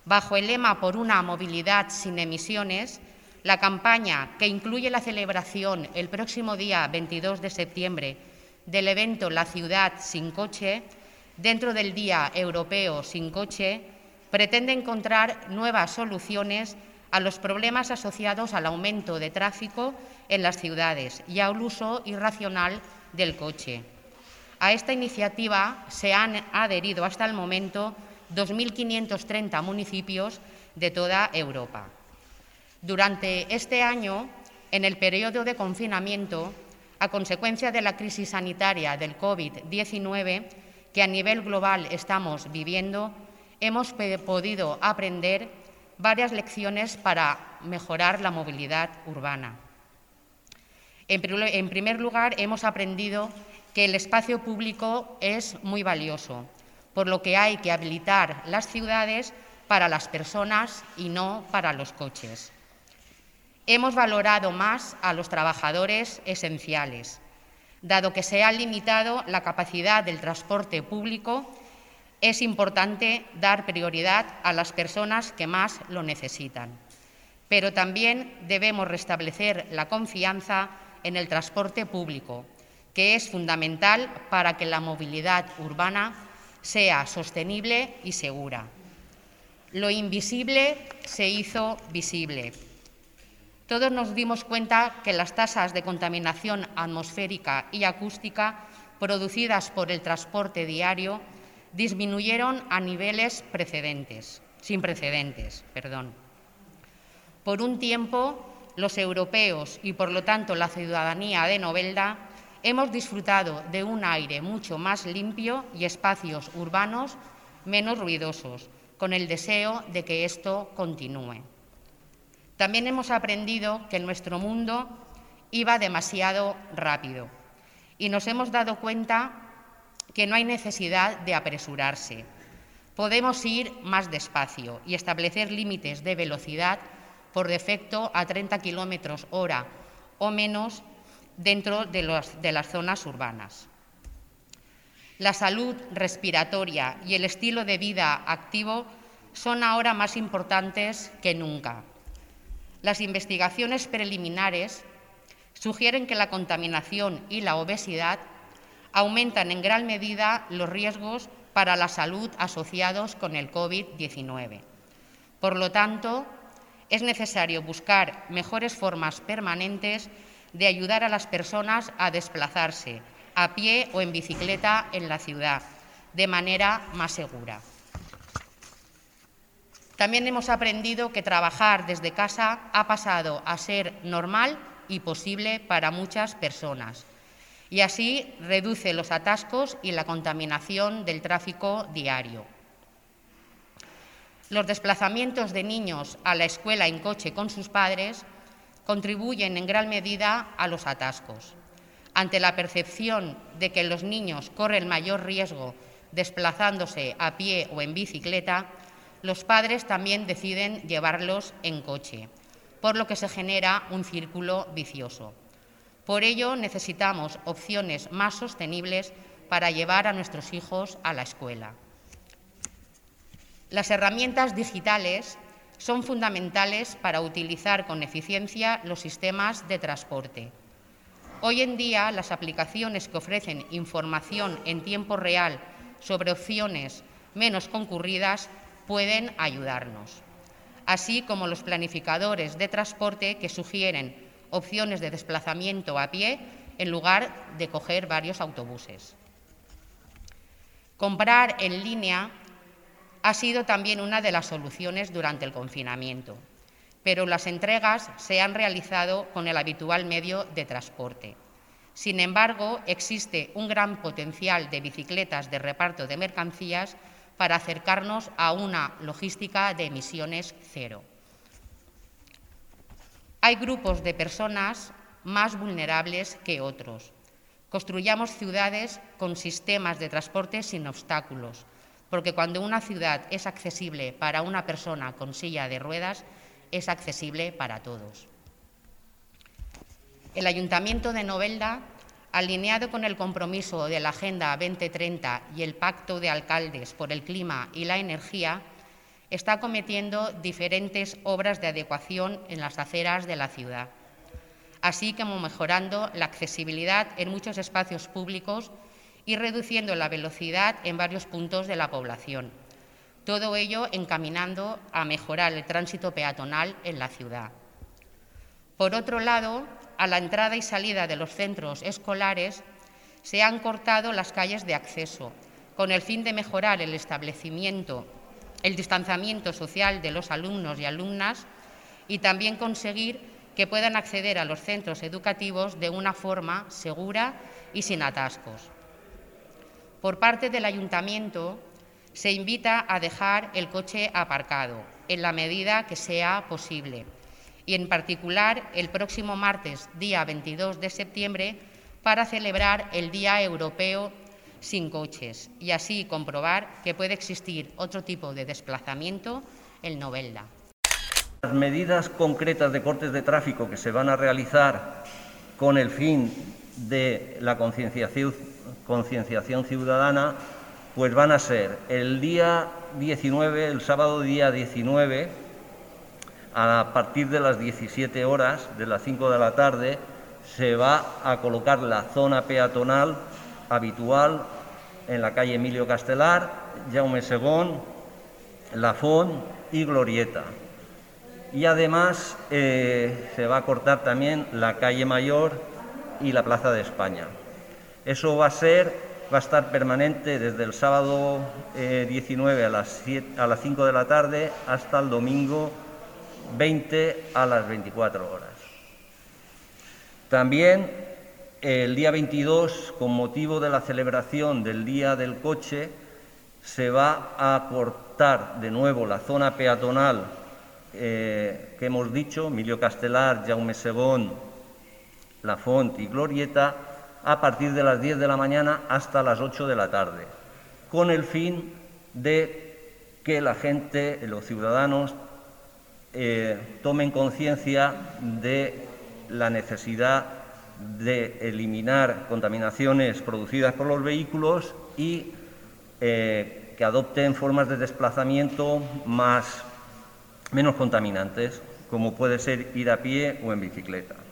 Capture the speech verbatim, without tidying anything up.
Bajo el lema Por una movilidad sin emisiones, la campaña, que incluye la celebración el próximo día veintidós de septiembre del evento La ciudad sin coche, dentro del Día Europeo sin coche, pretende encontrar nuevas soluciones a los problemas asociados al aumento de tráfico en las ciudades y al uso irracional del coche. A esta iniciativa se han adherido hasta el momento dos mil quinientos treinta municipios de toda Europa. Durante este año, en el periodo de confinamiento, a consecuencia de la crisis sanitaria del COVID diecinueve, que a nivel global estamos viviendo, hemos podido aprender varias lecciones para mejorar la movilidad urbana. En primer lugar, hemos aprendido que el espacio público es muy valioso, por lo que hay que habilitar las ciudades para las personas y no para los coches. Hemos valorado más a los trabajadores esenciales. Dado que se ha limitado la capacidad del transporte público, es importante dar prioridad a las personas que más lo necesitan. Pero también debemos restablecer la confianza en el transporte público, que es fundamental para que la movilidad urbana sea sostenible y segura. Lo invisible se hizo visible. Todos nos dimos cuenta que las tasas de contaminación atmosférica y acústica producidas por el transporte diario disminuyeron a niveles precedentes, sin precedentes. Perdón. Por un tiempo, los europeos y, por lo tanto, la ciudadanía de Novelda hemos disfrutado de un aire mucho más limpio y espacios urbanos menos ruidosos, con el deseo de que esto continúe. También hemos aprendido que nuestro mundo iba demasiado rápido y nos hemos dado cuenta que no hay necesidad de apresurarse. Podemos ir más despacio y establecer límites de velocidad por defecto a treinta kilómetros hora o menos dentro de, los, de las zonas urbanas. La salud respiratoria y el estilo de vida activo son ahora más importantes que nunca. Las investigaciones preliminares sugieren que la contaminación y la obesidad aumentan en gran medida los riesgos para la salud asociados con el COVID diecinueve. Por lo tanto, es necesario buscar mejores formas permanentes de ayudar a las personas a desplazarse a pie o en bicicleta en la ciudad, de manera más segura. También hemos aprendido que trabajar desde casa ha pasado a ser normal y posible para muchas personas, y así reduce los atascos y la contaminación del tráfico diario. Los desplazamientos de niños a la escuela en coche con sus padres contribuyen en gran medida a los atascos. Ante la percepción de que los niños corren mayor riesgo desplazándose a pie o en bicicleta, los padres también deciden llevarlos en coche, por lo que se genera un círculo vicioso. Por ello, necesitamos opciones más sostenibles para llevar a nuestros hijos a la escuela. Las herramientas digitales son fundamentales para utilizar con eficiencia los sistemas de transporte. Hoy en día, las aplicaciones que ofrecen información en tiempo real sobre opciones menos concurridas pueden ayudarnos, así como los planificadores de transporte que sugieren opciones de desplazamiento a pie en lugar de coger varios autobuses. Comprar en línea ha sido también una de las soluciones durante el confinamiento, pero las entregas se han realizado con el habitual medio de transporte. Sin embargo, existe un gran potencial de bicicletas de reparto de mercancías para acercarnos a una logística de emisiones cero. Hay grupos de personas más vulnerables que otros. Construyamos ciudades con sistemas de transporte sin obstáculos, porque cuando una ciudad es accesible para una persona con silla de ruedas, es accesible para todos. El Ayuntamiento de Novelda, alineado con el compromiso de la Agenda veinte treinta y el Pacto de Alcaldes por el Clima y la Energía, está cometiendo diferentes obras de adecuación en las aceras de la ciudad, así como mejorando la accesibilidad en muchos espacios públicos y reduciendo la velocidad en varios puntos de la población. Todo ello encaminando a mejorar el tránsito peatonal en la ciudad. Por otro lado, a la entrada y salida de los centros escolares se han cortado las calles de acceso, con el fin de mejorar el establecimiento, el distanciamiento social de los alumnos y alumnas y también conseguir que puedan acceder a los centros educativos de una forma segura y sin atascos. Por parte del Ayuntamiento, se invita a dejar el coche aparcado en la medida que sea posible y, en particular, el próximo martes, día veintidós de septiembre, para celebrar el Día Europeo sin coches y así comprobar que puede existir otro tipo de desplazamiento en Novelda. Las medidas concretas de cortes de tráfico que se van a realizar con el fin de la concienciación, concienciación ciudadana, pues van a ser el día diecinueve, el sábado día diecinueve, a partir de las diecisiete horas, de las cinco de la tarde, se va a colocar la zona peatonal habitual en la calle Emilio Castelar, Jaume según, La Font y Glorieta. Y además eh, se va a cortar también la calle Mayor y la Plaza de España. Eso va a ser... va a estar permanente desde el sábado eh, diecinueve a las, siete, a las cinco de la tarde hasta el domingo veinte a las veinticuatro horas. También eh, el día veintidós, con motivo de la celebración del Día del Coche, se va a cortar de nuevo la zona peatonal eh, que hemos dicho, Emilio Castelar, Jaume según, La Font y Glorieta, a partir de las diez de la mañana hasta las ocho de la tarde, con el fin de que la gente, los ciudadanos, eh, tomen conciencia de la necesidad de eliminar contaminaciones producidas por los vehículos y eh, que adopten formas de desplazamiento más, menos contaminantes, como puede ser ir a pie o en bicicleta.